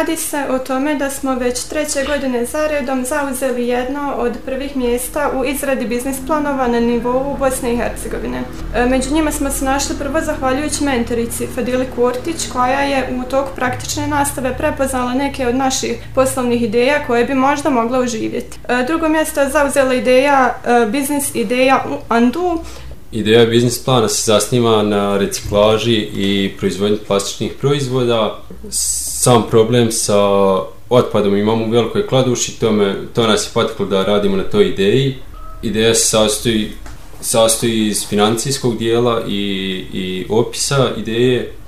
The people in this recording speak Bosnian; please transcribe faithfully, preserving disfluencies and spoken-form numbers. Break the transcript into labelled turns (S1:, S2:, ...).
S1: Radi se o tome da smo već treće godine zaredom zauzeli jedno od prvih mjesta u izradi biznis planova na nivou Bosne i Hercegovine. Među njima smo se našli prvo zahvaljujući mentorici Fadili Kurtić, koja je u toku praktične nastave prepoznala neke od naših poslovnih ideja koje bi možda mogla uživjeti. Drugo mjesto je zauzela ideja, biznis ideja Andu.
S2: Ideja biznis plana se zasniva na reciklaži i proizvodnji plastičnih proizvoda. Sam problem sa otpadom imamo u Velikoj Kladuši, to, me, to nas je potaklo da radimo na toj ideji. Ideja se sastoji, sastoji iz financijskog dijela i, i opisa ideje.